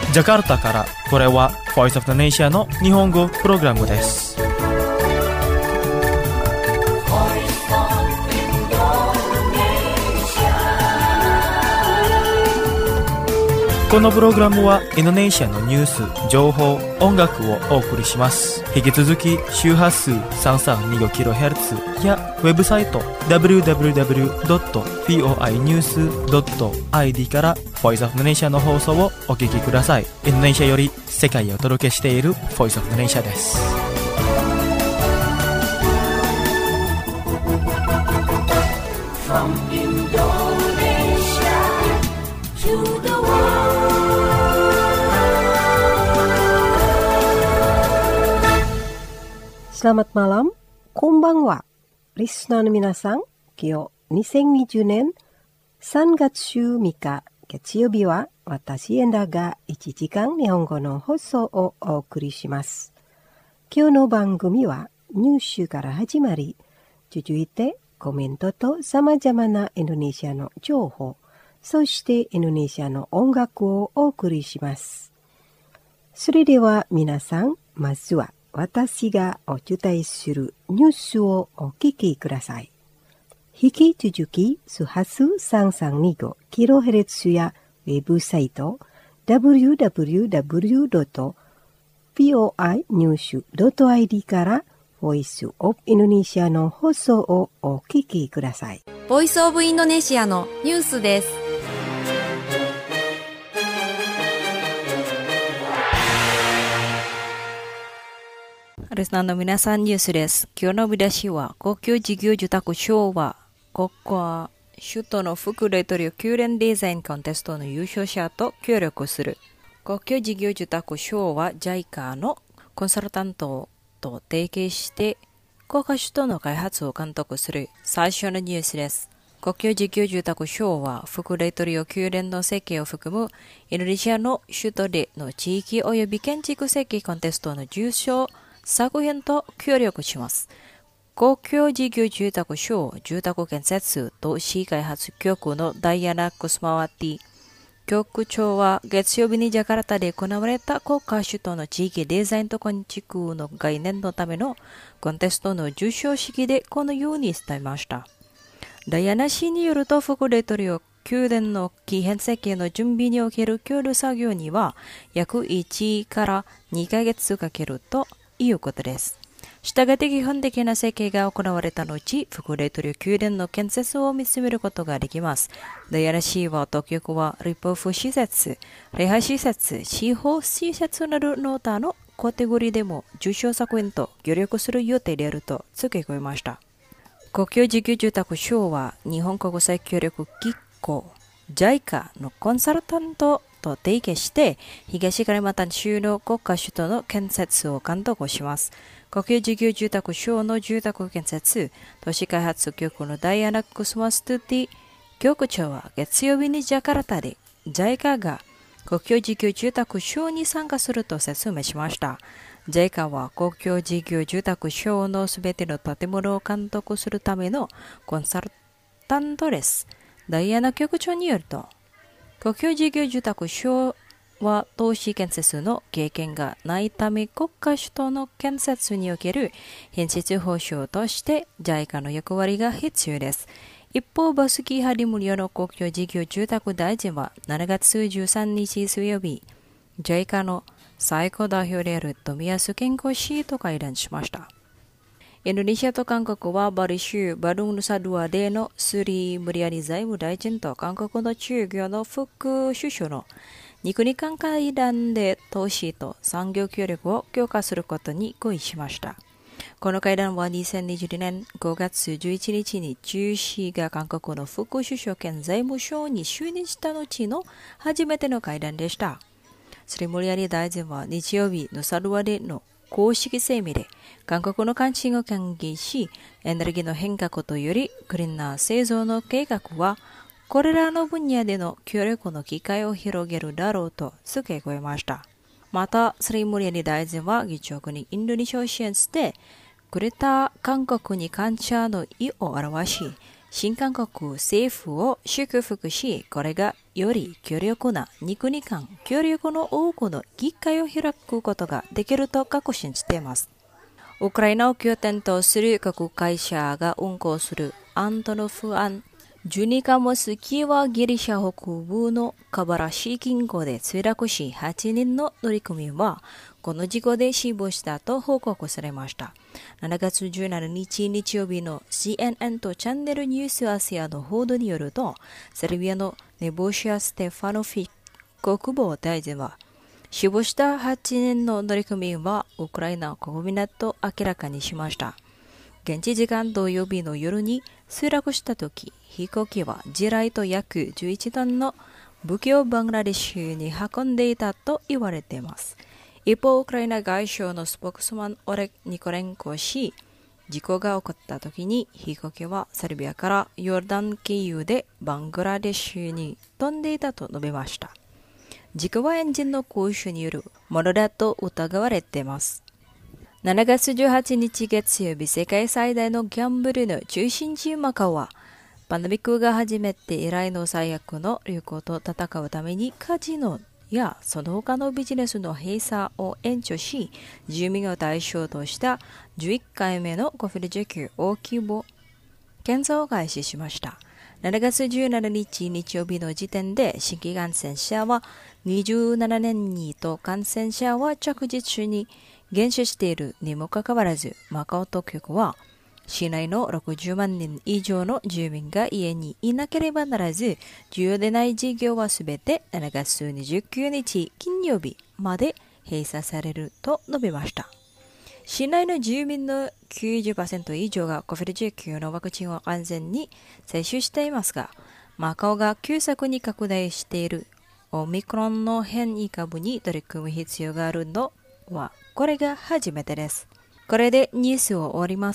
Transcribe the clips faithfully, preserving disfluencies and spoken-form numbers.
ジャカルタからこれは Voice of the Nation の日本語プログラムです。このプログラムはインドネシアのニュース、情報、音楽をお送りします。引き続き周波数 さんさんにごキロヘルツ やウェブサイト ダブリューダブリューダブリュードットフォーアイニュースドットアイディー から Voice of the Nation の放送をお聞きください。インドネシアより世界をお届けしている Voice of the Nation です。From Indonesia to the world. Selamat malam, konbanwa. Listenerの皆さん、今日にせんにじゅうねんさんがつじゅうみっか月曜日は私エンダがいちじかん日本語の放送をお送りします。今日の番組はニュースから始まり、続いてコメントと様々なインドネシアの情報、そしてインドネシアの音楽をお送りします。それでは皆さん、まずは私がお伝えするニュースをお聞きください。引き続き、周波数さんさんにごキロヘルツ やウェブサイト ダブリューダブリューダブリュードットフォーアイニュースドットアイディー からボイスオブインドネシアの放送をお聞きください。 ボイスオブインドネシアのニュースです。リスナーの皆さん、ニュースです。今日の見出しは、高級事業住宅賞は、国家首都の副大統領宮殿デザインコンテストの優勝者と協力する。高級事業住宅賞は ジャイカ のコンサルタントと提携して、国家首都の開発を監督する最初のニュースです。高級事業住宅賞は、副大統領宮殿の設計を含むインドネシアの首都での地域及び建築設計コンテストの受賞作品と協力します。公共事業住宅賞住宅建設都市開発局のダイアナ・クスマワティ局長は月曜日にジャカルタで行われた国家首都の地域デザインと建築の概念のためのコンテストの受賞式でこのように伝えました。ダイアナ氏によると、副大統領宮殿の基変設計の準備における協力作業には約いちからにかげつかけるということです。したがって基本的な設計が行われた後、副大統領宮殿の建設を見つめることができます。ダイアナ氏は当局は立法施設、礼拝施設、司法施設などの他のカテゴリーでも受賞作品と協力する予定であると付け加えました。公共事業住宅賞は日本国際協力機構 ジャイカ のコンサルタントと提携して東カリマンタン州の国家首都の建設を監督します。国有事業住宅省の住宅建設都市開発局のダイアナ・クスマストゥティ局長は月曜日にジャカルタで ジャイカ が国有事業住宅省に参加すると説明しました。ジャイカ は公共事業住宅省のすべての建物を監督するためのコンサルタントです。ダイアナ局長によると、国有事業住宅省は投資建設の経験がないため、国家首都の建設における品質保証として ジャイカ の役割が必要です。一方、バスキー・ハリムリオの公共事業住宅大臣はしちがつじゅうさんにち水曜日、ジャイカ の最高代表である富安健康氏と会談しました。インドネシアと韓国はバリ州バルンヌサドゥアでのスリー・ムリアリ財務大臣と韓国の中国の副首相のに国間会談で投資と産業協力を強化することに合意しました。この会談はにせんにじゅうにねんごがつじゅういちにちに中氏が韓国の副首相兼財務相に就任した後の初めての会談でした。スリムリアリ大臣は日曜日ヌサドゥアでの公式声明で韓国の関心を歓迎し、エネルギーの変革とよりクリーンな製造の計画はこれらの分野での協力の機会を広げるだろうと付け加えました。また、スリムリアリ大臣は議長国インドネシアを支援してくれた韓国に感謝の意を表し、新韓国政府を祝福し、これがより強力な肉に間協力の多くの議会を開くことができると確信しています。ウクライナを拠点とする各会社が運行するアントノフ案じゅうに貨物機はギリシャ北部のカバラシ近郊で墜落し、はちにんの乗組員はこの事故で死亡したと報告されました。しちがつじゅうしちにち日曜日の シーエヌエヌ とチャンネルニュースアジアの報道によると、セルビアのネボシア・ステファノフィ国防大臣は、死亡したはちにんの乗組員はウクライナ国民だと明らかにしました。現地時間土曜日の夜に墜落したとき、飛行機は地雷と約じゅういちトンの武器をバングラデシュに運んでいたと言われています。一方、ウクライナ外相のスポークスマンオレグ・ニコレンコ氏、事故が起こったときに飛行機はセルビアからヨルダン経由でバングラデシュに飛んでいたと述べました。事故はエンジンの故障によるものだと疑われています。しちがつじゅうはちにち月曜日、世界最大のギャンブルの中心地マカオは、パンデミックが始めて以来の最悪の流行と戦うためにカジノやその他のビジネスの閉鎖を延長し、住民を対象としたじゅういっかいめのコビッドじゅうきゅう大規模検査を開始しました。しちがつじゅうしちにち日曜日の時点で新規感染者はにじゅうななねんにんと感染者は着実に減少しているにもかかわらず、マカオ当局は市内のろくじゅうまんにん以上の住民が家にいなければならず、重要でない事業はすべてしちがつにじゅうくにち金曜日まで閉鎖されると述べました。市内の住民の きゅうじゅっパーセント 以上がコビッドじゅうきゅう のワクチンを完全に接種していますが、マカオが急速に拡大しているオミクロンの変異株に取り組む必要があるのはこれが初めてです。これでニュースを終わります。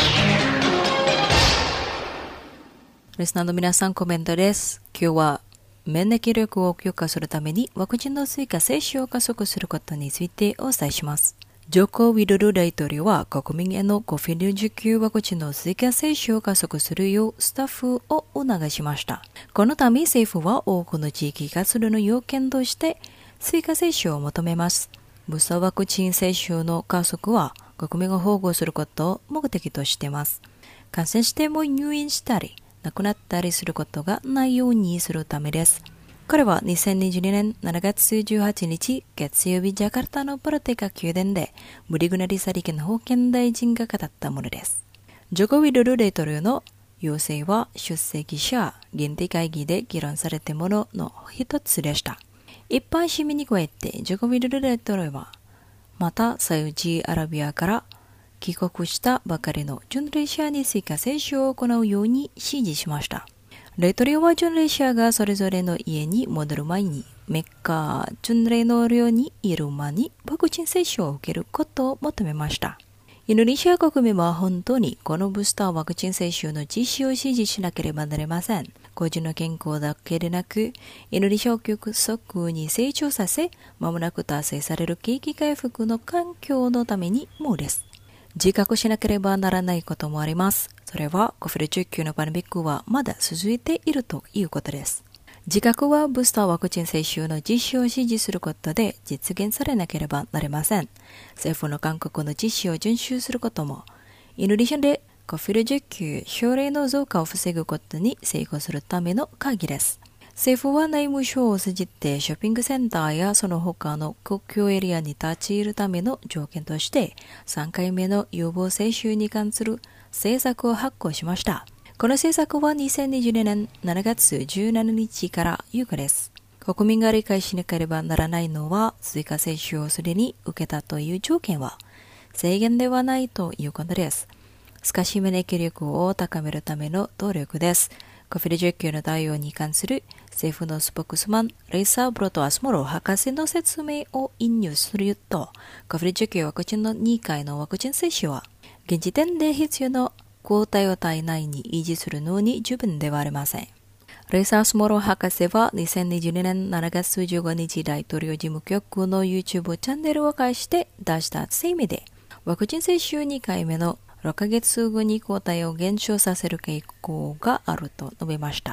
リスナーの皆さん、コメントです。今日は免疫力を強化するためにワクチンの追加接種を加速することについてお伝えします。ジョコ・ウィドル大統領は国民へのコビッドじゅうきゅう ワクチンの追加接種を加速するようスタッフを促しました。このため政府は多くの地域活動の要件として追加接種を求めます。ブースターワクチン接種の加速は国民を保護することを目的としています。感染しても入院したり亡くなったりすることがないようにするためです。これはにせんにじゅうにねんしちがつじゅうはちにち月曜日、ジャカルタのプロテカ宮殿でブリグナリサリケの保健大臣が語ったものです。ジョコ・ウィドル大統領の要請は出席者限定会議で議論されたものの一つでした。一般市民に加えてジョコ・ウィドル大統領はまたサウジアラビアから帰国したばかりの巡礼者に追加接種を行うように指示しました。大統領は巡礼者がそれぞれの家に戻る前にメッカ巡礼の寮にいる間にワクチン接種を受けることを求めました。インドネシア国民は本当にこのブースターワクチン接種の実施を支持しなければなりません。個人の健康だけでなく、インドネシアを急速に成長させ、まもなく達成される景気回復の環境のためにもです。自覚しなければならないこともあります。それはコビッドじゅうきゅうのパンデミックはまだ続いているということです。自覚はブースターワクチン接種の実施を支持することで実現されなければなりません。政府の勧告の実施を遵守することも、インドネシアでコビッドじゅうきゅう症例の増加を防ぐことに成功するための鍵です。政府は内務省を通じてショッピングセンターやその他の国境エリアに立ち入るための条件としてさんかいめの予防接種に関する政策を発行しました。この政策はにせんにじゅうにねんしちがつじゅうしちにちから有効です。国民が理解しなければならないのは、追加接種をすでに受けたという条件は制限ではないということです。しかし免疫力を高めるための努力です。コビッドじゅうきゅうの対応に関する政府のスポークスマンレイサー・ブロト・アスモロ博士の説明を引入すると、コビッドじゅうきゅうワクチンのにかいのワクチン接種は現時点で必要な抗体を体内に維持するのに十分ではありません。レイサー・アスモロ博士はにせんにじゅうにねんしちがつじゅうごにち大統領事務局の YouTube チャンネルを介して出した声明で、ワクチン接種にかいめのろっかげつごに抗体を減少させる傾向があると述べました。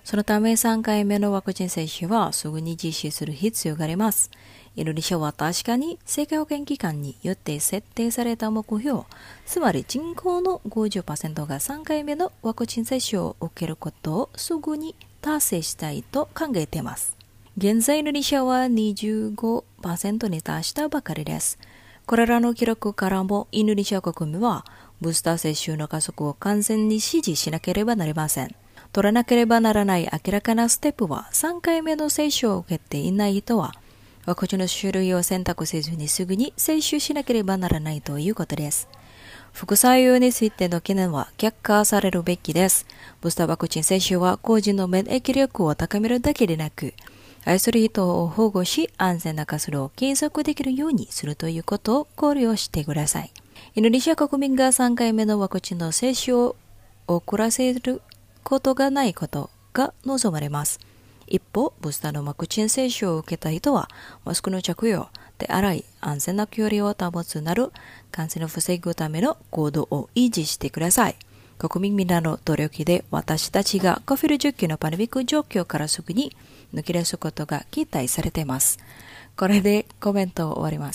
そのためさんかいめのワクチン接種はすぐに実施する必要があります。インドネシアは確かに世界保健機関によって設定された目標、つまり人口の ごじゅっパーセント がさんかいめのワクチン接種を受けることをすぐに達成したいと考えています。現在インドネシアは にじゅうごパーセント に達したばかりです。これらの記録からもインドネシア国民はブースター接種の加速を完全に支持しなければなりません。取らなければならない明らかなステップはさんかいめの接種を受けていない人はワクチンの種類を選択せずにすぐに接種しなければならないということです。副作用についての懸念は却下されるべきです。ブースターワクチン接種は個人の免疫力を高めるだけでなく、愛する人を保護し安全な活動を継続できるようにするということを考慮してください。インドネシア国民がさんかいめのワクチンの接種を遅らせることがないことが望まれます。一方、ブースターのワクチン接種を受けた人は、マスクの着用、手洗い、安全な距離を保つなど、感染を防ぐための行動を維持してください。国民みんなの努力で私たちがコフィルじゅっきゅうのパンデミック状況からすぐに抜け出すことが期待されています。これでコメントを終わります。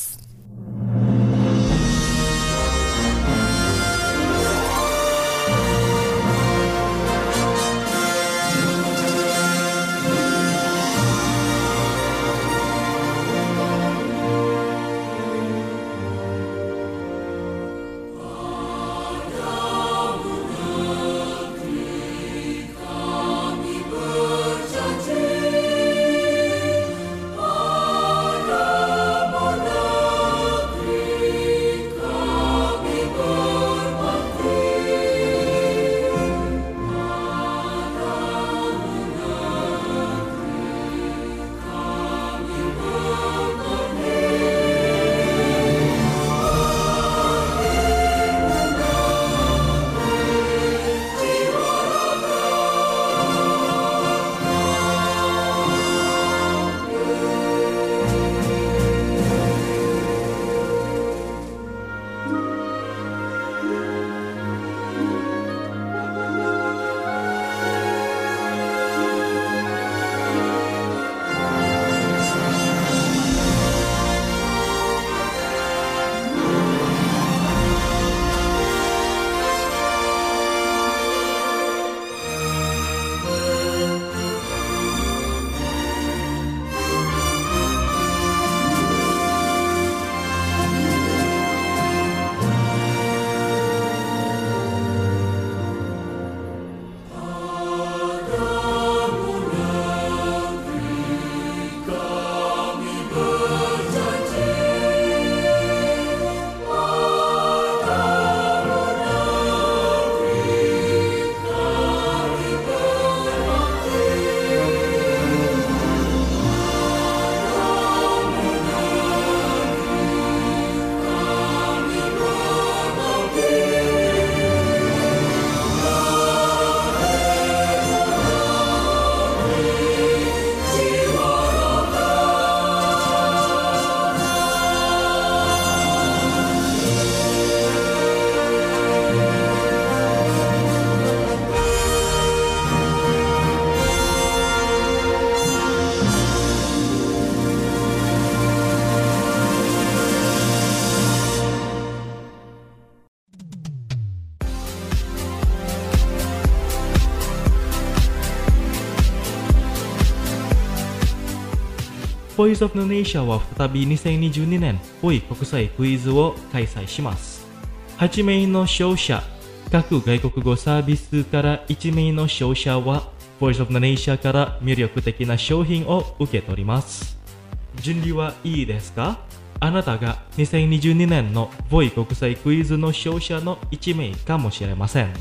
ボイスオブインドネシアは再びにせんにじゅうにねんボイ国際クイズを開催します。はちめいの勝者、各外国語サービスからいちめいの勝者はボイスオブインドネシアから魅力的な商品を受け取ります。準備はいいですか？あなたがにせんにじゅうにねんのボイ国際クイズの勝者のいちめいかもしれません。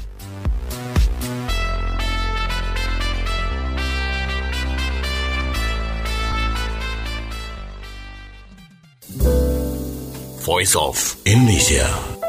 Voice of Indonesia。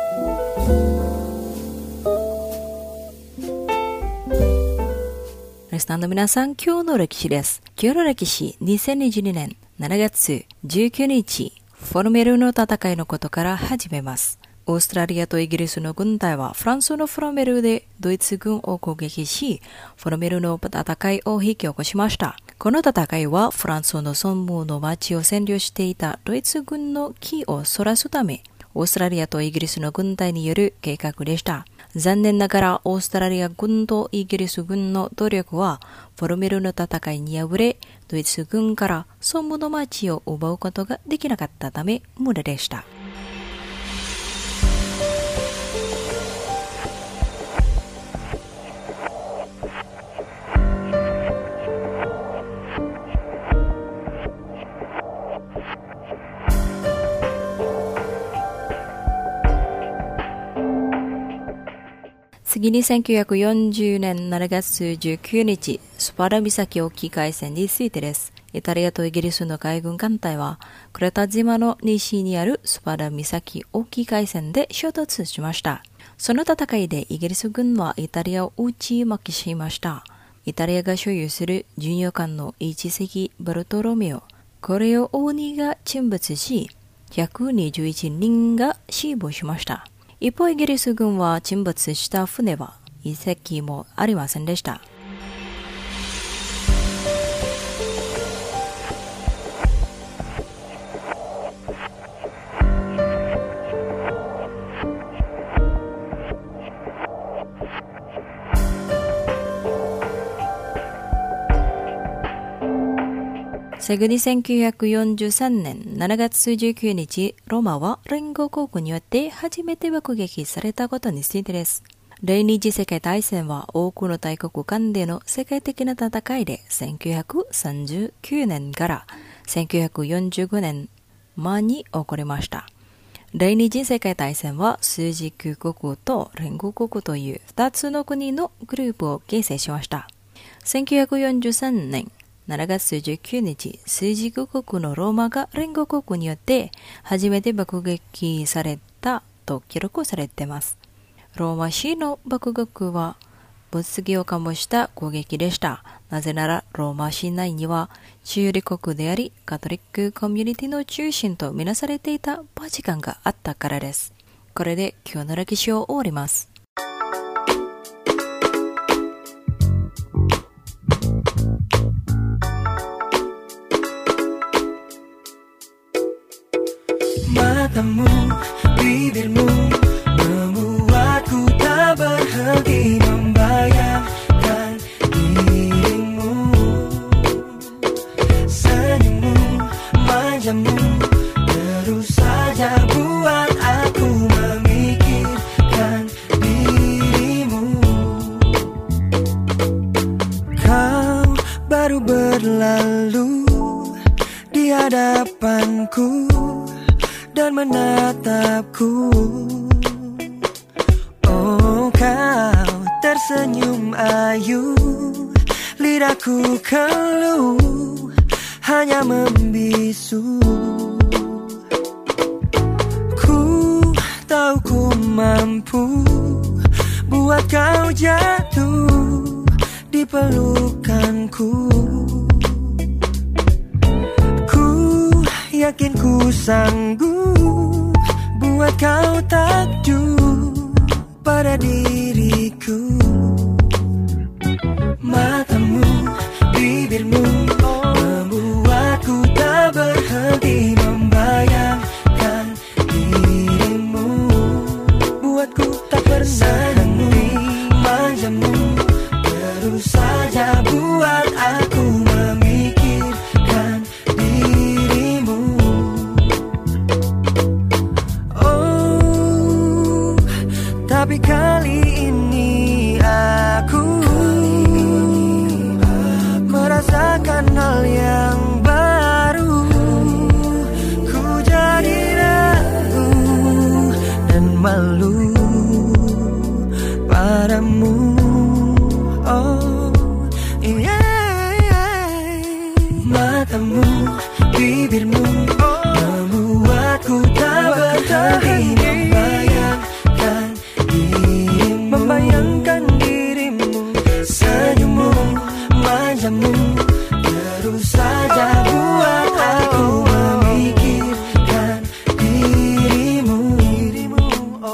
リスナーの皆さん、今日の歴史です。今日の歴史、にせんにじゅうにねんしちがつじゅうくにち、フォルメルの戦いのことから始めます。 オーストラリアとイギリスの軍隊はフランスのフロメルでドイツ軍を攻撃し、フロメルの戦いを引き起こしました。この戦いはフランスのソンムの町を占領していたドイツ軍の気をそらすため、オーストラリアとイギリスの軍隊による計画でした。残念ながらオーストラリア軍とイギリス軍の努力はフォルメルの戦いに敗れ、ドイツ軍からソンムの町を奪うことができなかったため無駄でした。次にせんきゅうひゃくよんじゅうねんしちがつじゅうくにち、スパダ岬沖海戦についてです。イタリアとイギリスの海軍艦隊は、クレタ島の西にあるスパダ岬沖海戦で衝突しました。その戦いでイギリス軍はイタリアを打ち負けしました。イタリアが所有する巡洋艦のいちせきバルトロメオ、これを鬼が沈没し、ひゃくにじゅういちにんが死亡しました。一方、イギリス軍は沈没した船はいっせきもありませんでした。次にせんきゅうひゃくよんじゅうさんねんしちがつじゅうくにち、ローマは連合国によって初めて爆撃されたことについてです。第二次世界大戦は多くの大国間での世界的な戦いでせんきゅうひゃくさんじゅうきゅうねんからせんきゅうひゃくよんじゅうごねんまえに起こりました。第二次世界大戦は枢軸国と連合国という二つの国のグループを形成しました。せんきゅうひゃくよんじゅうさんねんしちがつじゅうくにち、枢軸国のローマが連合国によって初めて爆撃されたと記録されています。ローマ市の爆撃は物議を醸した攻撃でした。なぜならローマ市内には中立国でありカトリックコミュニティの中心とみなされていたバチカンがあったからです。これで今日の歴史を終わります。 Matamu, bibirmu membuatku tak berhenti membayangkan dirimu. Senyummu, manjamu terus saja buat aku memikirkan dirimu. Kau baru berlalu di hadapanku dan menatapku. Oh, kau tersenyum ayu, lidahku keluh hanya membisu. Ku tahu ku mampu buat kau jatuh di pelukanku. Yakin ku sanggup buat kau takjub pada diriku. Matamu, bibirmu membuatku tak berhenti membayangkan dirimu. Buatku tak pernah berhenti manjamu terus saja buat aku memikirkan dirimu. Tapi kali ini aku merasakan hal yang baru. Ku jadi ragu dan malu padamu. Oh, yeah. Matamu, bibirmu membuatku tak berhenti membayangkan membayangkan dirimu. Senyummu, manjamu terus saja buat aku memikirkan dirimu.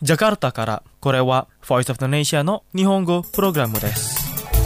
ジャカルタから、これは Voice of Indonesia の日本語プログラムです。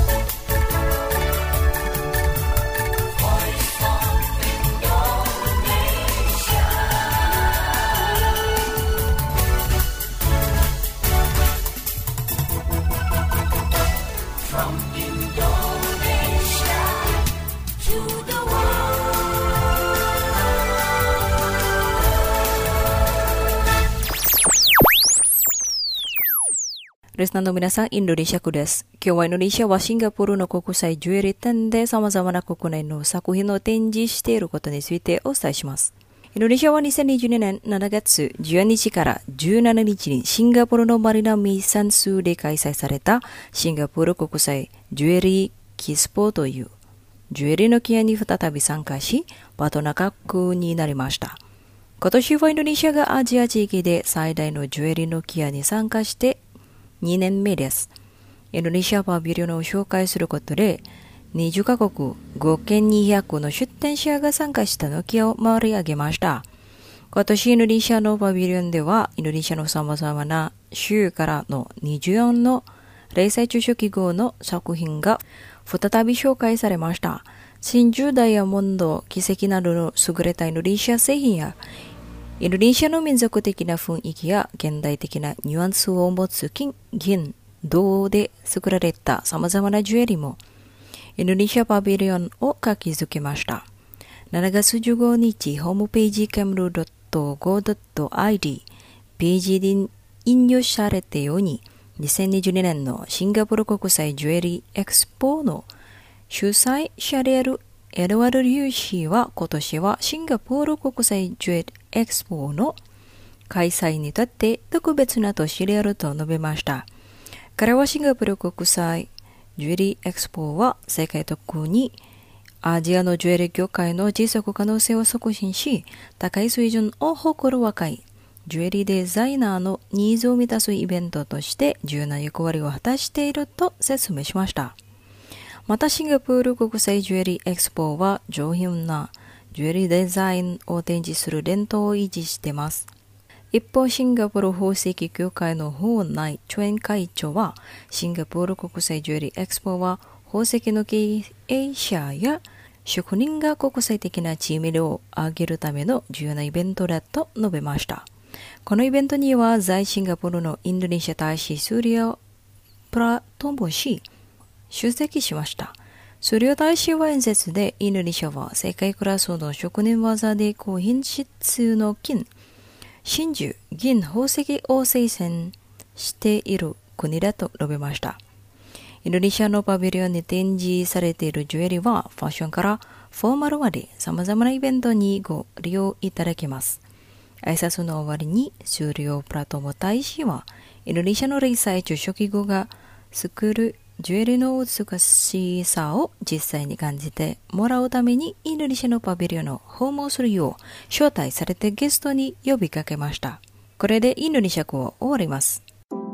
リスナーの皆さん、インドネシア語です。今日はインドネシアはシンガポールの国際ジュエリー展で様々な国内の作品を展示していることについてお伝えします。インドネシアはにせんにじゅうにねんしちがつじゅうににちからじゅうしちにちにシンガポールのマリナミーサンスーで開催されたシンガポール国際ジュエリーキスポというジュエリーの祈願に再び参加し、パートナー国になりました。今年はインドネシアがアジア地域で最大のジュエリーの祈願に参加してにねんめです。インドネシアパビリオンを紹介することで、にじゅっかこく合計にひゃくの出展者が参加したのきを盛り上げました。今年インドネシアのパビリオンでは、インドネシアの様々な州からのにじゅうよんの零細中小企業の作品が再び紹介されました。真珠ダイヤモンド、奇跡などの優れたインドネシア製品や、インドネシアの民族的な雰囲気や現代的なニュアンスを持つ金、銀、銅で作られた様々なジュエリーもインドネシアパビリオンを活気づけました。しちがつじゅうごにち、ホームページ ケムルドットゴードットアイディー ページに引用されたようににせんにじゅうにねんのシンガポール国際ジュエリーエクスポの主催者であるエドワード・リュー氏は今年はシンガポール国際ジュエリーエクスポの開催にとって特別な年であると述べました。彼はシンガポール国際ジュエリーエクスポは世界特にアジアのジュエリー業界の持続可能性を促進し、高い水準を誇る若いジュエリーデザイナーのニーズを満たすイベントとして重要な役割を果たしていると説明しました。またシンガポール国際ジュエリーエクスポは上品なジュエリーデザインを展示する伝統を維持しています。一方、シンガポール宝石協会のホーナイ・チョエン会長は、シンガポール国際ジュエリーエクスポは宝石の経営者や職人が国際的な知名度を上げるための重要なイベントだと述べました。このイベントには在シンガポールのインドネシア大使スーリア・プラトンボ氏出席しました。スーリア大使は演説で、インドネシアは世界クラスの職人技で高品質の金、真珠、銀、宝石を生産している国だと述べました。インドネシアのパビリオンに展示されているジュエリーはファッションからフォーマルまで様々なイベントにご利用いただけます。挨拶の終わりにスーリア・プラトンボ大使は、インドネシアの零細中小企業が作るジュエリーの美しさを実際に感じてもらうためにインドネシアのパビリオンを訪問するよう招待されてゲストに呼びかけました。これでインドネシア語を終わります。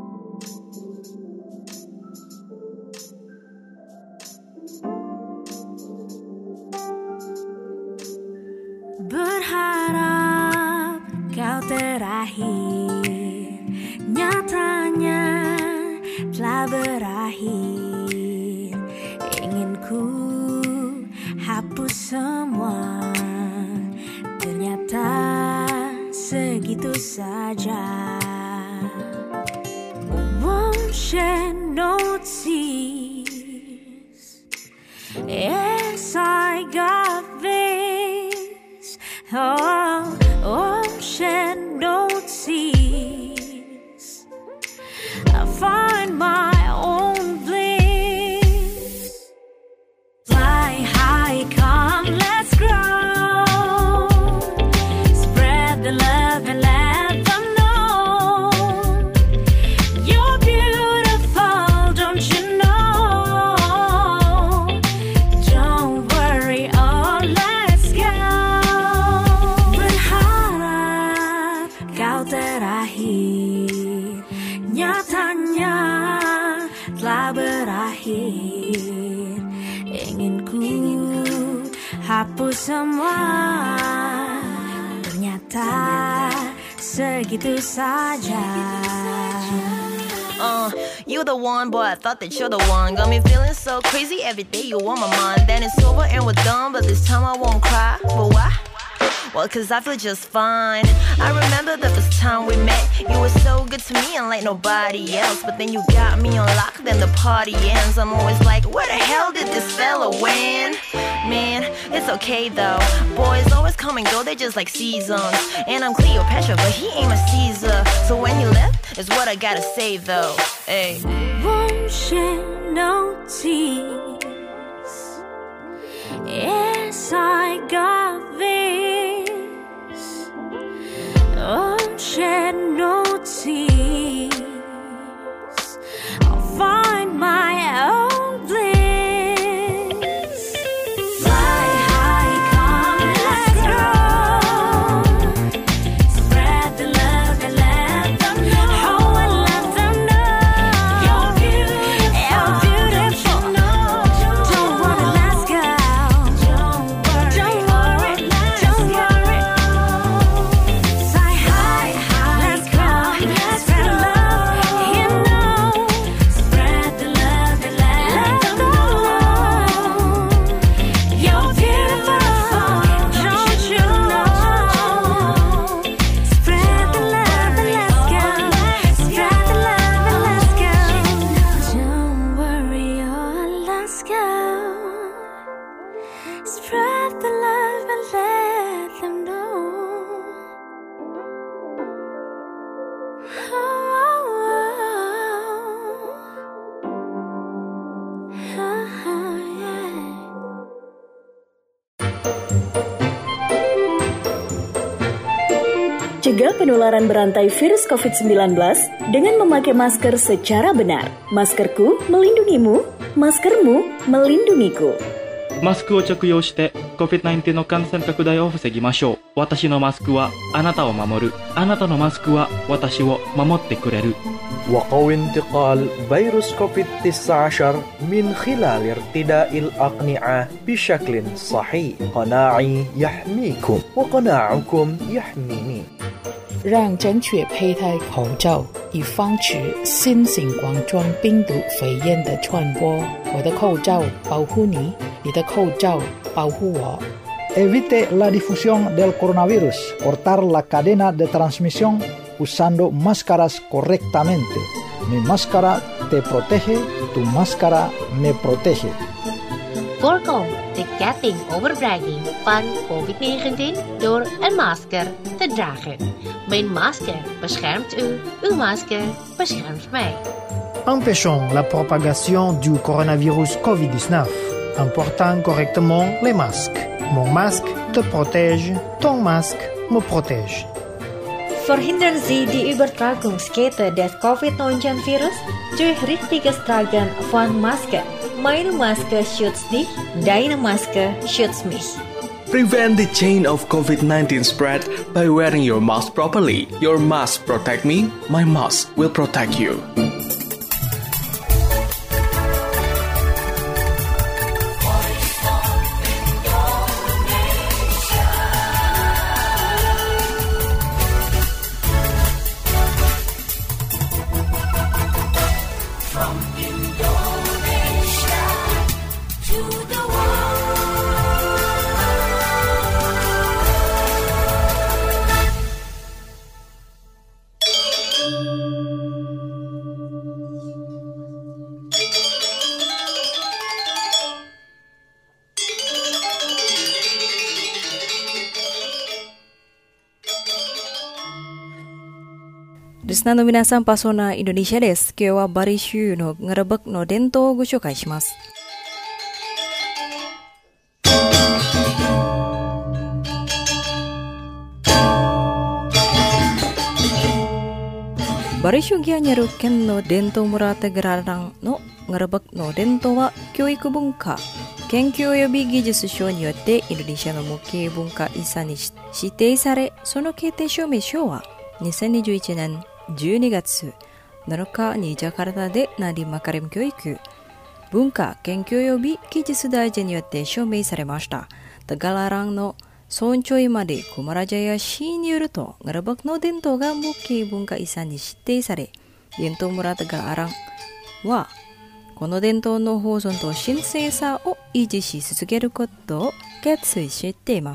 Berharap kau terakhir, nyatanya telah berakhir. Ingin ku hapus semua, ternyata segitu saja. Won't shed no tears. Yes, I got this. Oh, won't shed no tears. I find my own bliss. Fly high, come, let's grow. Spread the love and let them know you're beautiful, don't you know? Don't worry, oh, let's go. Berharap kau terakhir, nyatanya telah berakhir. Ingin ku hapus semua, ternyata segitu saja. Uh, you the one, boy, I thought that you're the one. Got me feeling so crazy every day you on my mind. Then it's over and we're done, but this time I won't cry. But why? Well, cause I feel just fine. I remember the first time we met. You were so good to me and like nobody else. But then you got me on lock, then the party ends. I'm always like, where the hell did this fella win? Man, it's okay though. Boys always come and go, they're just like seasons. And I'm Cleopatra, but he ain't a Caesar. So when you left, is what I gotta say though. Hey. Won't shed no tears. Yes, I got this. Won't shed no tears. I'll find my own bliss. Fly high, come, let's go. Spread the love and let them know. Oh, and let them know you're beautiful. You're beautiful. Don't worry, let's go. Don't worry, don't worry, don't worry. Fly high, let's go. Spread love, you know. Spread the love and let them know you're beautiful. Don't you know? Spread the love and let's go. Spread the love and let's go. Don't worry, oh, let's go. Spread the love and let them know. Oh, oh, oh, yeah. Cegah penularan berantai virus covid sembilan belas dengan memakai masker secara benar. Maskerku melindungimu, maskermu melindungiku. マスクを着用して コビッドナインティーン の感染拡大を防ぎましょう。私のマスクはあなたを守る。あなたのマスクは私を守ってくれる。 وقوي انتقال فيروس كوفيد تسعة عشر من خلال ارتداء الأقنعة بشكل صحيح. قناعي يحميكم وقناعكم يحميني. 让正确佩戴口罩，以防止新型冠状病毒肺炎的传播。我的口罩保护你，你的口罩保护我。 Evite la difusión del coronavirus. Cortar la cadena de transmisión usando máscaras correctamente. Mi máscara te protege, tu máscara me protege. Voorkom de ketting overbrenging van covid negentien door een masker te dragen. Mijn masker beschermt u, uw masker beschermt mij. Empêchons la propagation du coronavirus covid dix-neuf en portant correctement les masques. Mon masque te protège, ton masque me protège. Verhindern Sie die Übertragungskette des covid neunzehn virus durch richtiges Tragen von Maske. Meine Maske schützt dich, deine Maske schützt mich. Prevent the chain of covid nineteen spread by wearing your mask properly. Your mask protect me, my mask will protect you. Desna no minasan pasona Indonesia desu. Kyou wa Barishu no ngerebek no dento go shoukai shimasu. Barishu Gianyaru ken no dento murata gerarang no ngerebek no dento wa kyoiku bunka. Kenkyou yobi gijutsu shou ni yotte Indonesia no mukei bunka isa ni shitei sare, sono keitei shoumei shou waにせんにじゅういちねんじゅうにがつなのかにジャカルタでなりまかれむ教育文化研究及び技術大臣によって証明されました。ガラランの村長までクマラジャヤ市によると、ガラバクの伝統が無形文化遺産に指定され、伝統村テガルアランは、この伝統の保存と神聖さを維持し続けることを決意しています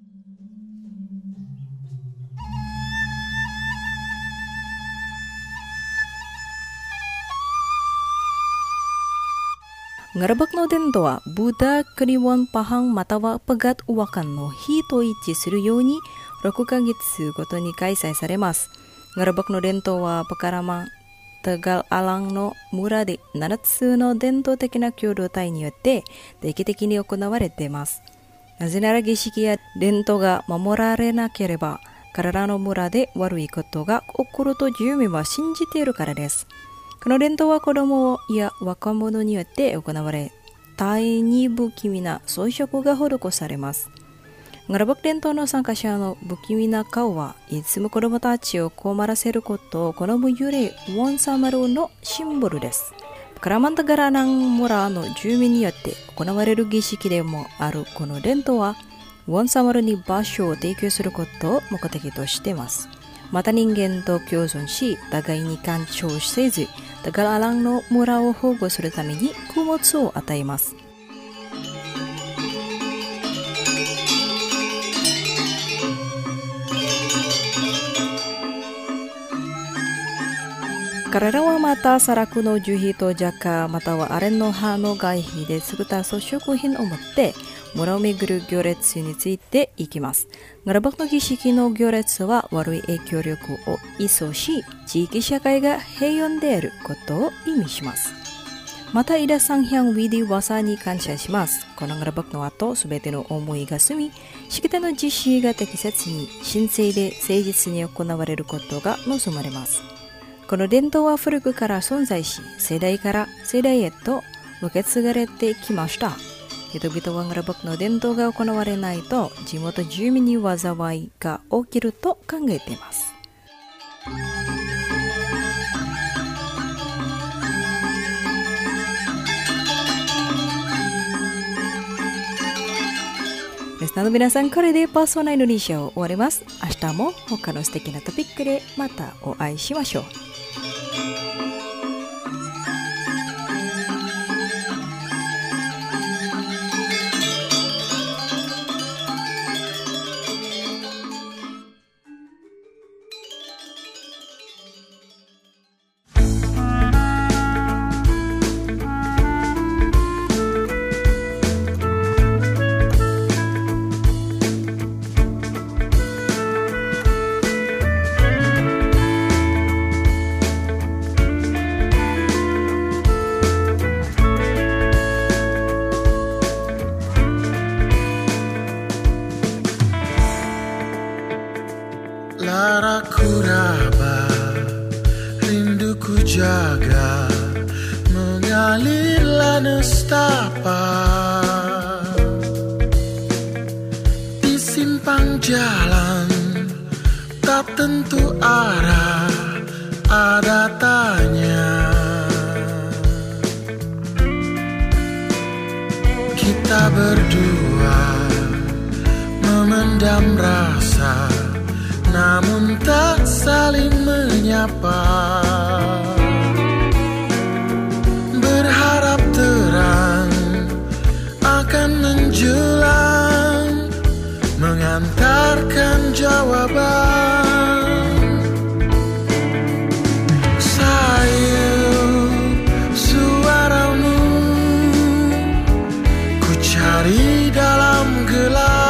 。Ngerebek no dento wa Buddha Kliwon Pahang matawa pegat uwakan no hito ichi suru yo ni roku kagitsu goto ni kaisai saremasu. Ngerebek no dento wa pakarama Tegal Alang no mura de nanatsu no dento teki na kyōdōtai ni yotte deiki-teki ni okonawarete imasu. なぜなら儀式や伝統が守られなければ彼らの村で悪いことが起こると住民は信じているからです。この伝統は子供や若者によって行われ、大に不気味な装飾が施されます。ガラバク伝統の参加者の不気味な顔はいつも子供たちを困らせることを好む幽霊ウォンサマルのシンボルです。カラマンタガラナン村の住民によって行われる儀式でもあるこの伝統は、ウォンサマルに場所を提供することを目的としています。また人間と共存し、互いに干渉せず、タガラアランの村を保護するために供物を与えます。彼らはまた、サラクの樹皮とジャカ、またはアレンの葉の外皮で作った装飾品を持って、村を巡る行列についていきます。ガラバクの儀式の行列は悪い影響力を一掃し、地域社会が平穏であることを意味します。また、イラサンヒャンウィディワサに感謝します。このガラバクの後、すべての思いが済み、式典の実施が適切に、神聖で誠実に行われることが望まれます。この伝統は古くから存在し、世代から世代へと受け継がれてきました。人々はガラバクの伝統が行われないと、地元住民に災いが起きると考えています。リスナーの皆さん、これでパーソナインドニシャを終わります。明日も他の素敵なトピックでまたお会いしましょう。 Laraku raba, rinduku jaga, mengalirlah nestapa di simpang jalan, tak tentu arah, ada tanya. Kita berdua memendam rasa, namun tak saling menyapa, berharap terang akan menjelang, mengantarkan jawaban. Sayu suaramu ku cari dalam gelap,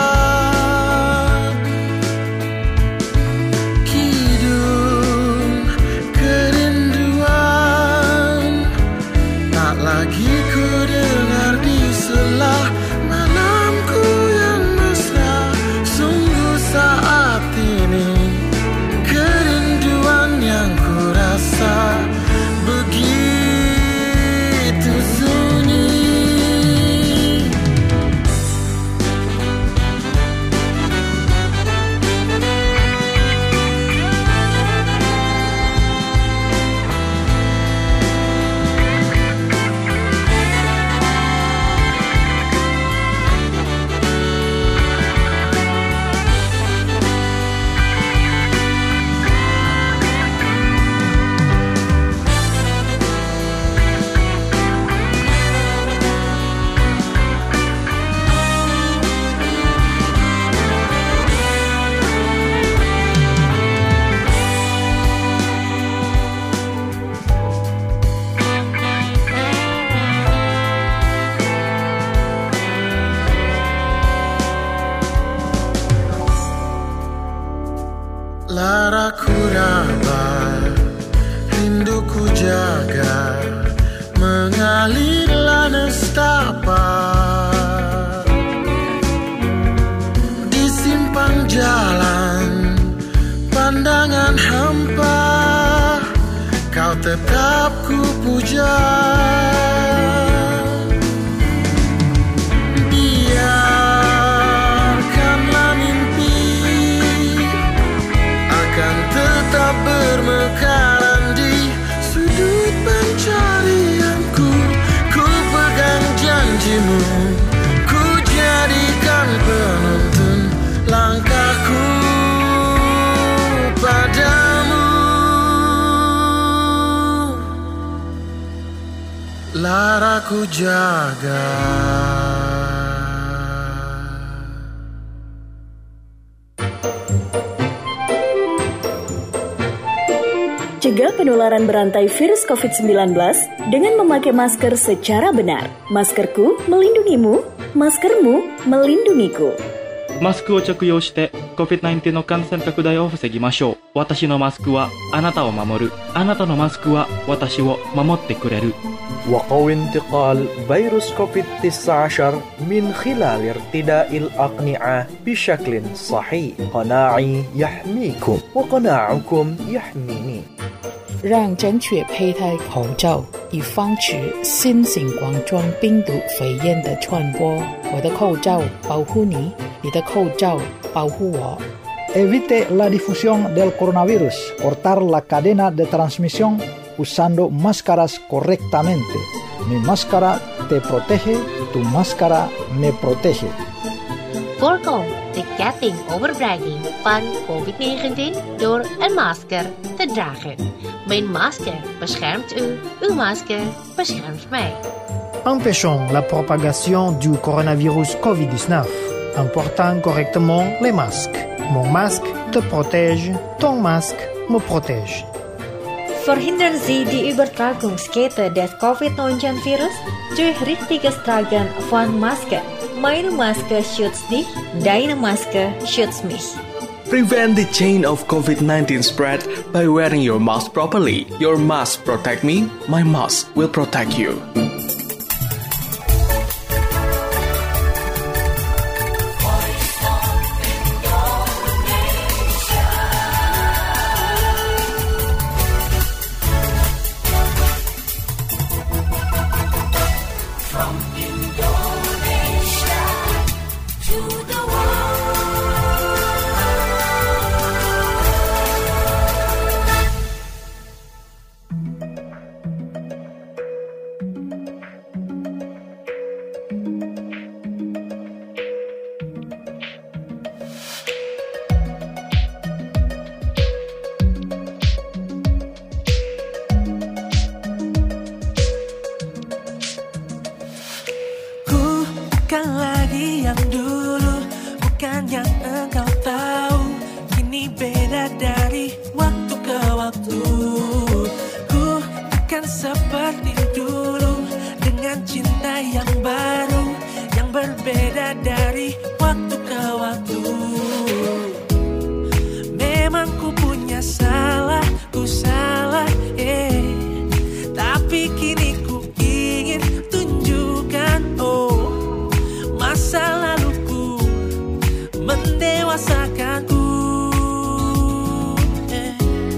lagi ku dengar di selah malamku yang mesra. Sungguh saat ini aku rawat, rinduku jaga, mengalirlah nestapa di simpang jalan, pandangan hampa, kau tetap ku puja. Biarkanlah mimpi akan tetap bermekaran di sudut pencarianku. Ku pegang janjimu, ku jadikan penonton langkahku padamu. Laraku jaga. Cegah penularan berantai virus covid sembilan belas dengan memakai masker secara benar. Maskerku melindungimu, maskermu melindungiku. マスクを着用して コビッドナインティーン の感染拡大を防ぎましょう。私のマスクはあなたを守る。あなたのマスクは私を守ってくれる。 وقوي انتقال فيروس كوفيد تسعة عشر من خلال ارتداء الأقنعة بشكل صحيح. قناعي يحميكم وقناعكم يحميني. 让正确佩戴口罩，以防止新型冠状病毒肺炎的传播。我的口罩保护你，你的口罩保护我。 Evite la difusión del coronavirus. Cortar la cadena de transmisión usando máscaras correctamente. Mi máscara te protege, tu máscara me protege. Voorkom de ketting overbregging van covid negentien door een masker te dragen. Mijn masker beschermt u, uw masker beschermt mij. Empêchons la propagation du coronavirus covid dix-neuf en portant correctement les masques. Mon masque te protège, ton masque me protège. Verhindern Sie die Übertragungskette des covid neunzehn Virus durch richtiges Tragen von Maske. Meine Maske schützt dich, deine Maske schützt mich. Prevent the chain of covid nineteen spread by wearing your mask properly. Your mask protect me, my mask will protect you. Bukan lagi yang dulu, bukan yang engkau tahu. Kini beda dari waktu ke waktu. Ku bukan seperti dulu, dengan cinta yang baru, yang berbeda dari waktu ke waktu. Memang ku punya salah, ku salah, eh. Tapi kini ku ingin tunjukkan, oh, masa laluku mendewasakanku, eh.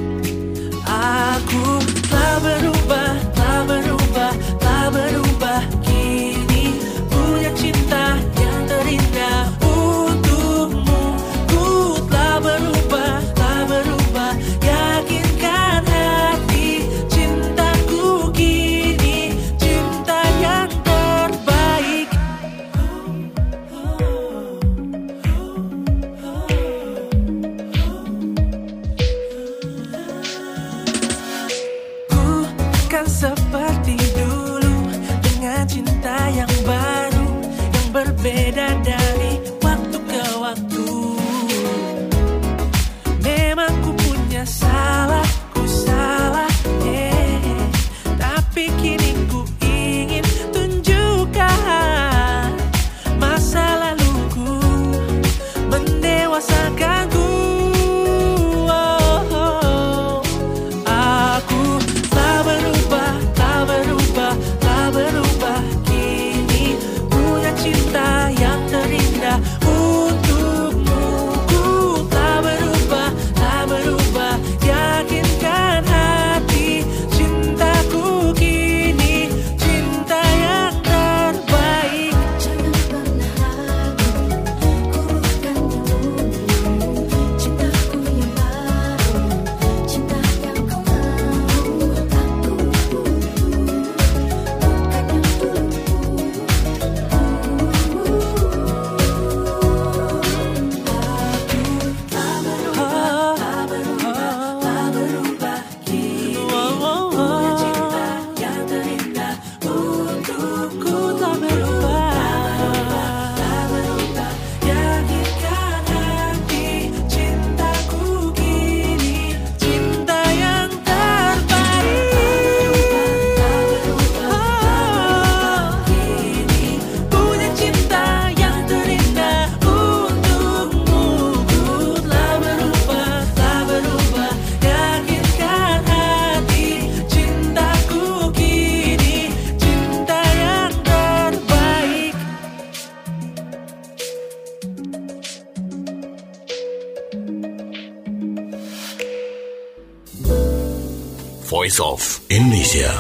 Aku telah berubah, telah berubah, telah berubah. Kini punya cinta yang terindah untukmu. Ku telah berubah, telah berubah. Yakinkan hati, cintaku kini cinta yang terbaik. Bukan seperti dulu, dengan cinta yang baru, yang berbeda dari waktu ke waktu. Memang ku punya salah, ku salah, eh. Tapi kini ku ingin tunjukkan, masa laluku mendewasakanku, oh, oh. Voice of Indonesia.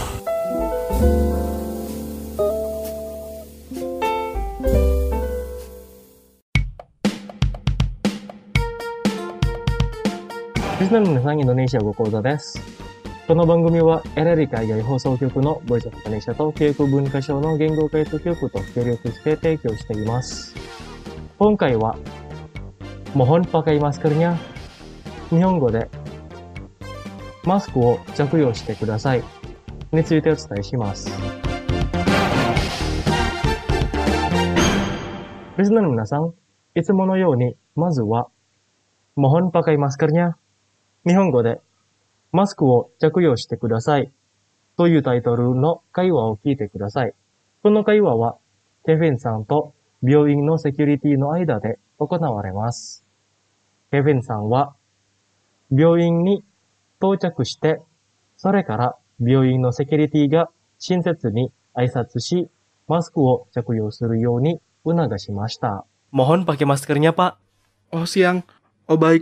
Listener Minasang Indonesiaご講座です。この番組はエラリ海外放送局のボイスオブインドネシアと教育文化省の言語解読局と協力して提供しています。今回はMohon pakai maskernya、日本語でマスクを着用してくださいについてお伝えします。リスナーの皆さん、いつものようにまずはMohon pakai maskernya、日本語でマスクを着用してくださいというタイトルの会話を聞いてください。この会話はケフィンさんと病院のセキュリティの間で行われます。ケフィンさんは病院に到着して、それから病院のセキュリティが親切に挨拶し、マスクを着用するように促しました。 Mohon pakai maskernya, Pak. Oh, siang. Oh, baik.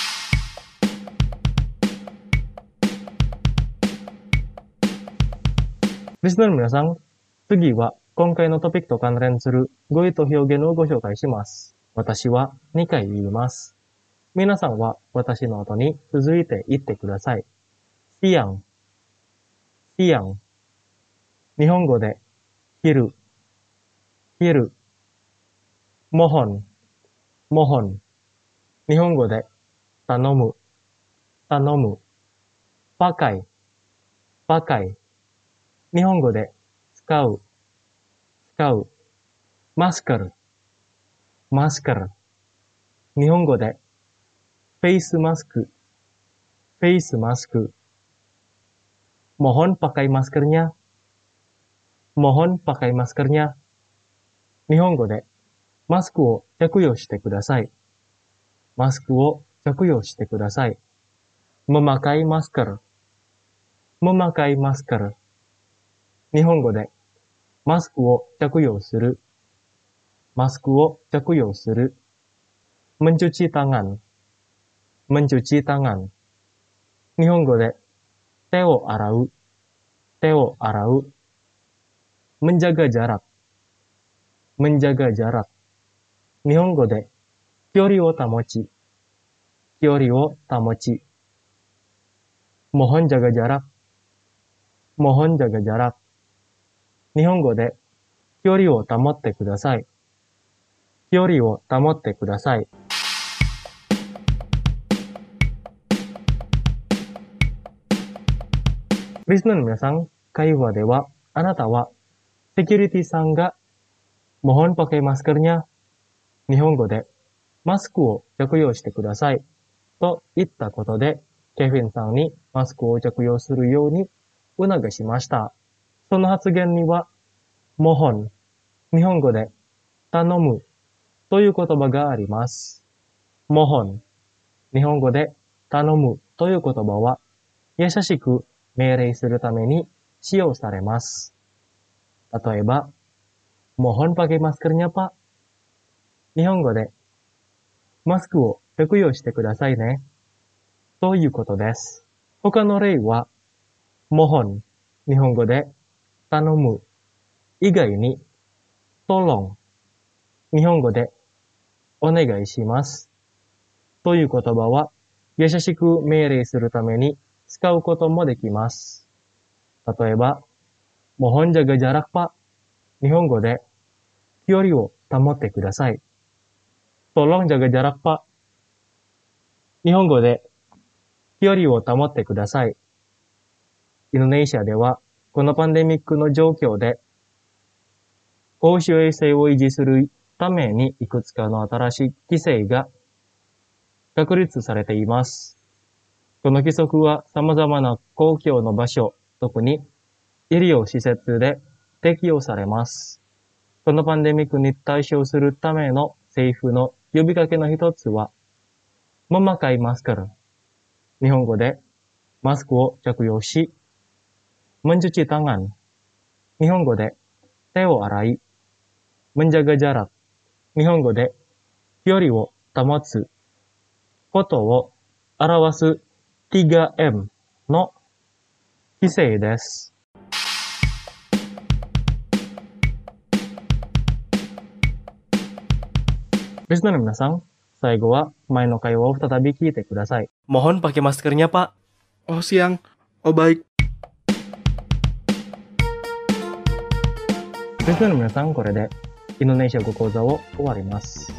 Listener の皆さん、次は今回のトピックと関連する語彙と表現をご紹介します。私はにかい言います。皆さんは私の後に続いて言ってください。siang、siang。日本語で昼、昼。mohon、mohon。日本語で頼む、頼む。pakai、pakai。日本語で使う、使う。masker、masker。日本語でフェイスマスク、フェイスマスク。Mohon pakai maskernya、Mohon pakai maskernya。日本語でマスクを着用してください。マスクを着用してください。Memakai masker、Memakai masker。日本語でマスクを着用する、マスクを着用する。Mencuci tangan、mencuci tangan。日本語で手を洗う、手を洗う。menjaga jarak、menjaga jarak。日本語で距離を保ち、距離を保ち。mohon jaga jarak、mohon jaga jarak。日本語で距離を保ってください、距離を保ってください。リスナーの皆さん、会話では、あなたは、セキュリティさんが、Mohon pakai maskernya、日本語で、マスクを着用してください、と言ったことで、ケフィンさんにマスクを着用するように促しました。その発言には、Mohon、日本語で、頼む、という言葉があります。Mohon、日本語で、頼む、という言葉は、優しく、命令するために使用されます。例えば、Mohon pakai maskernya, Pak。日本語で、マスクを着用してくださいね。ということです。他の例は、Mohon、日本語で、頼む、以外に、tolong、日本語で、お願いします。という言葉は、優しく命令するために、使うこともできます。例えば、Mohon jaga jarak, Pak。日本語で、距離を保ってください。Tolong jaga jarak, Pak。日本語で、距離を保ってください。インドネシアでは、このパンデミックの状況で、公衆衛生を維持するためにいくつかの新しい規制が確立されています。この規則は様々な公共の場所、特に医療施設で適用されます。このパンデミックに対処するための政府の呼びかけの一つは、memakai masker。日本語でマスクを着用し、mencuci tangan。日本語で手を洗い、menjaga jarak。日本語で距離を保つことを表す スリーエム の Kisei desu. Listener minasan, saigo wa mae no kaiwa wo futatabi kiite kudasai. Mohon pakai maskernya, Pak. Oh, siang. Oh, baik. Listener minasan, kore de Indonesia go kouza wo owarimasu.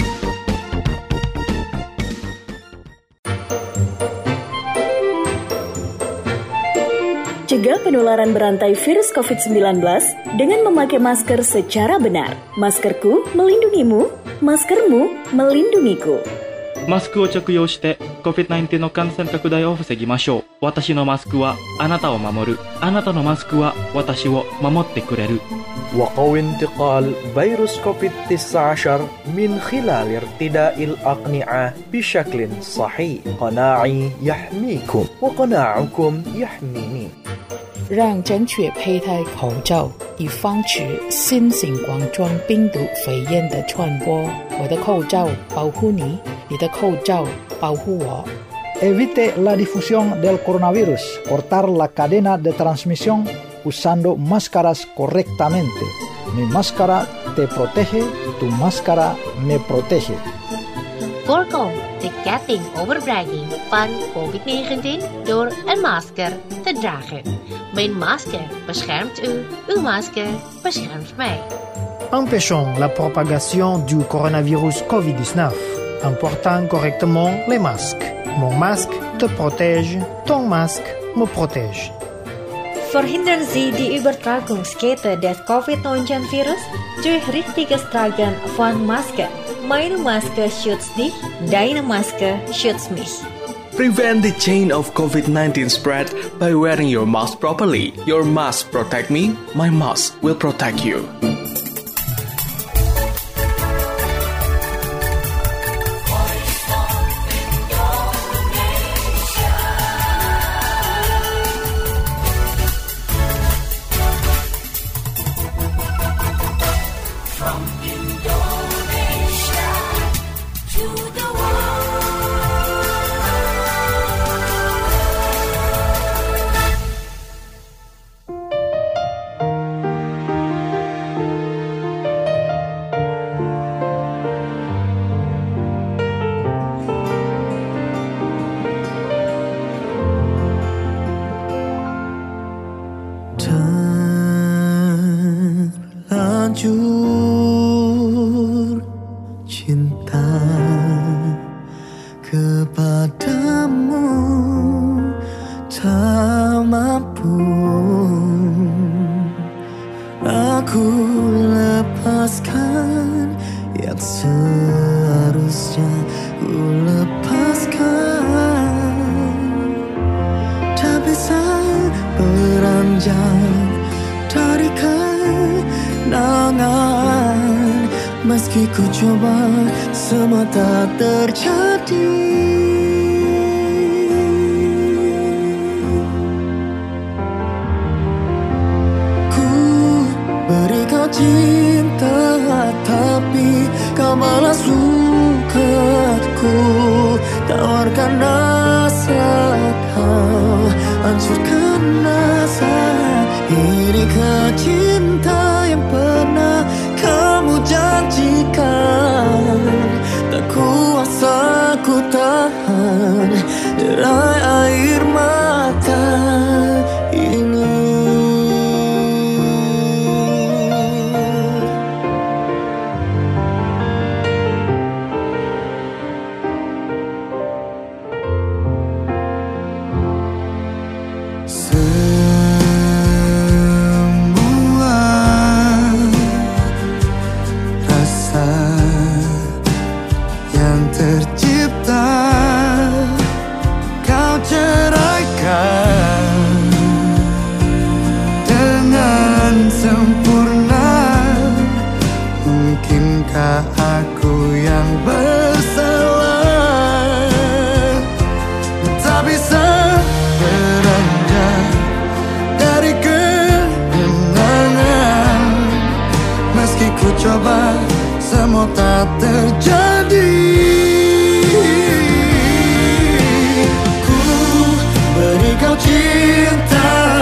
Cegah penularan berantai virus covid sembilan belas dengan memakai masker secara benar. Maskerku melindungimu, maskermu melindungiku. マスクを着用して コビッドナインティーン の感染拡大を防ぎましょう。私のマスクはあなたを守る。あなたのマスクは私を守ってくれる。 وقوي انتقال فيروس كوفيد تسعة عشر من خلال ارتداء الأقنعة بشكل صحيح. قناعي يحميكم وقناعكم يحميني. 让正确佩戴口罩，以防止新型冠状病毒肺炎的传播。我的口罩保护你，你的口罩保护我。 Evite la difusión del coronavirus. Cortar la cadena de transmisión usando máscaras correctamente. Mi máscara te protege, tu máscara me protege. Voorkom de ketting overbrenging van covid negentien door een masker te dragen. Mijn masker beschermt u, uw masker beschermt mij. Empêchons la propagation du coronavirus covid dix-neuf en portant correctement les masques. Mon masque te protège, ton masque me protège. Verhindern Sie die Übertragungskette des covid neunzehn Virus durch richtiges Tragen von Maske. Meine Maske schützt dich, deine Maske schützt mich. Prevent the chain of covid nineteen spread by wearing your mask properly. Your mask protect me, my mask will protect you. Terlanjur cinta kepadamu, tak mampu aku lepaskan yang seharusnya ku lepaskan. Tak bisa beranjak dari kenangan, meski ku coba semua tak terjadi. Ku beri kau cinta, tapi kau malah sukatku. Tawarkan rasa, kau hancurkan rasa. Ini kecinta yang pernah kamu janjikan. Tak kuasa ku tahan derai air mata ini. Coba semua tak terjadi. Ku beri kau cinta,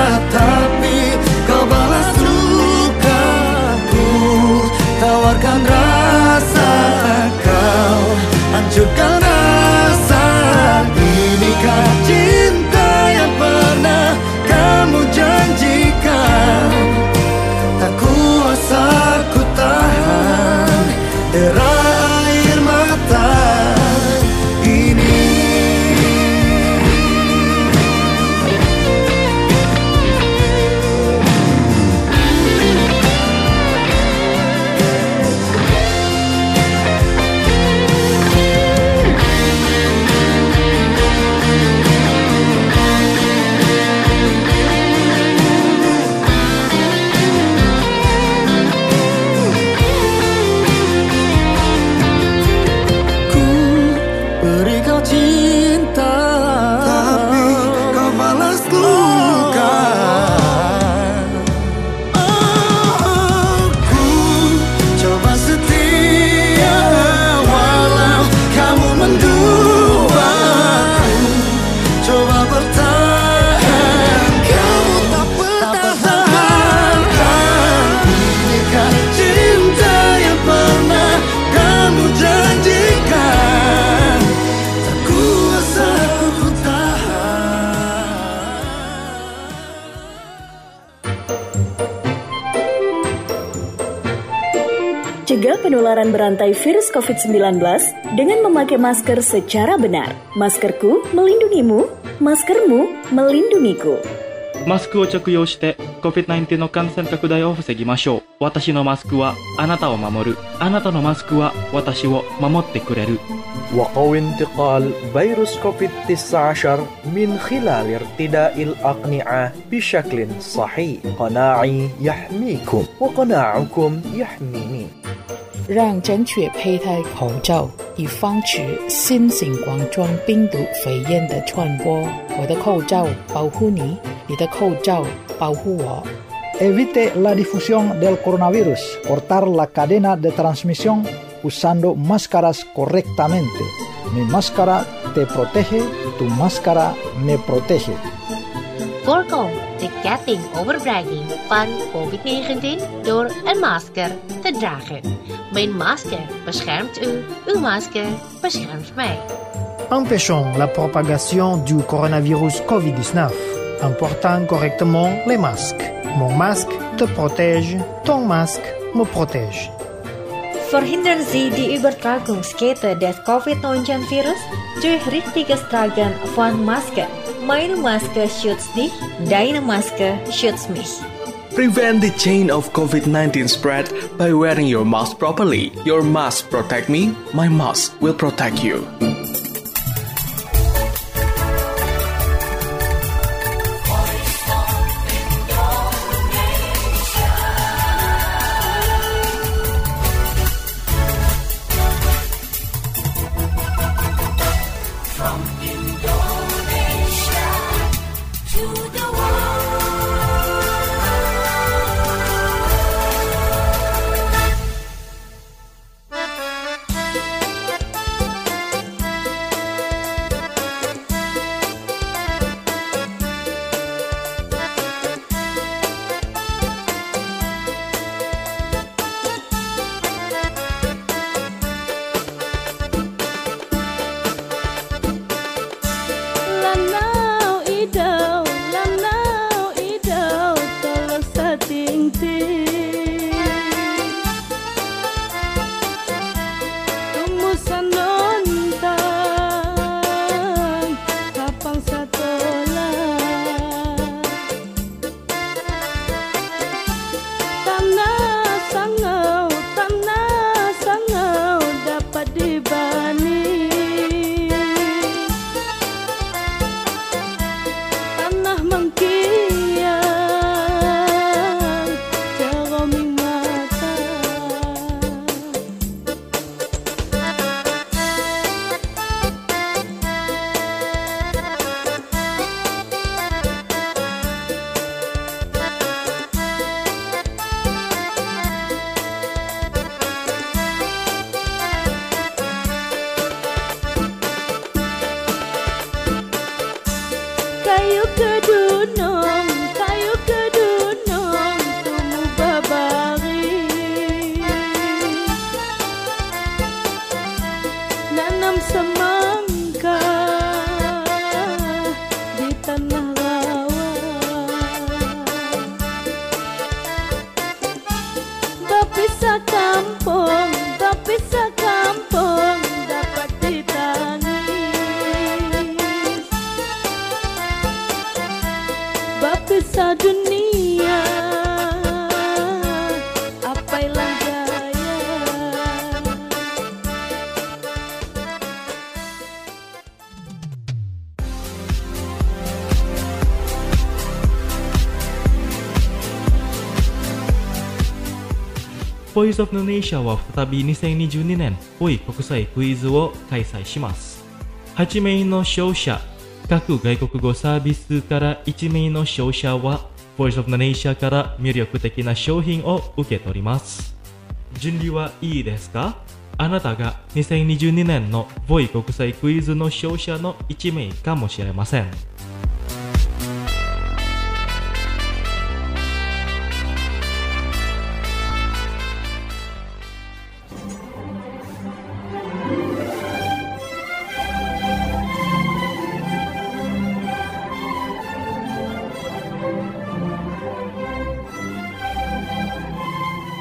Cegah penularan berantai virus covid sembilan belas dengan memakai masker secara benar. Maskerku melindungimu, maskermu melindungiku. マスクを着用して コビッドナインティーン の感染拡大を防ぎましょう。私のマスクはあなたを守る。あなたのマスクは私を守ってくれる。 وقوي انتقال فيروس كوفيد تسعة عشر من خلال ارتداء الأقنعة بشكل صحيح. قناعي يحميكم وقناعكم يحميني. 让正确佩戴口罩，以防止新型冠状病毒肺炎的传播。我的口罩保护你，你的口罩保护我。 Evite la difusión del coronavirus. Cortar la cadena de transmisión usando máscaras correctamente. Mi máscara te protege, tu máscara me protege. Voorkom de ketting overbrenging van covid negentien door een masker te dragen. Mijn masker beschermt u, uw masker beschermt mij. Empêchons la propagation du coronavirus covid dix-neuf en portant correctement les masques. Mon masque te protège, ton masque me protège. Verhindern Sie die Übertragungskette des covid neunzehn Virus durch richtiges Tragen von Maske. Meine Maske schützt dich, deine Maske schützt mich. Prevent the chain of covid nineteen spread by wearing your mask properly. Your mask protect me, my mask will protect you. Voice of Indonesia は再びにせんにじゅうにねんボイ国際クイズを開催します。はちめいの勝者、各外国語サービスからいちめいの勝者は Voice of Indonesia から魅力的な商品を受け取ります。準備はいいですか？あなたがにせんにじゅうにねんのボイ国際クイズの勝者のいちめいかもしれません。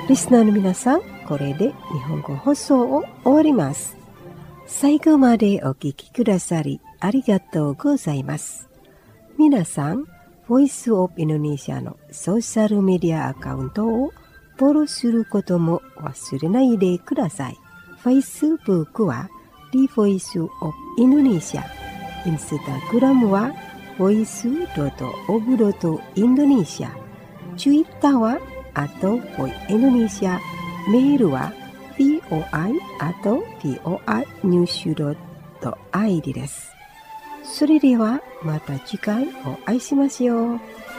リスナーの皆さん、これで日本語放送を終わります。最後までお聞きくださりありがとうございます。皆さん、ボイスオブインドネシアのソーシャルメディアアカウントをフォローすることも忘れないでください。Facebook は The Voice of Indonesia、Instagram は ボイスドットオブドットインドネシア、Twitter はアットボイインドネシア、メールは ボイ アットボイニュースドットアイディー です。それではまた次回お会いしましょう。